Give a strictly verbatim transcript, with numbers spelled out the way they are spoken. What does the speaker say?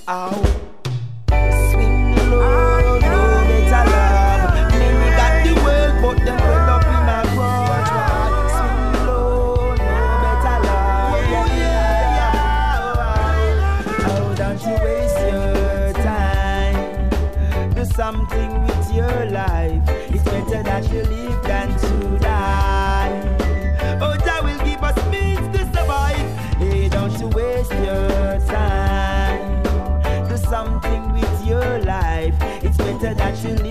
Ow. Swing low, no better love. Many got the world, but them well up in a grudge. Right? Swing low, no better love. Yeah, yeah, yeah. Oh, don't you waste your time. Do something with your life. It's better that you live than to die. Oh, Jah will give us means to survive. Hey, don't you waste your time. Do something with your life. It's better that you live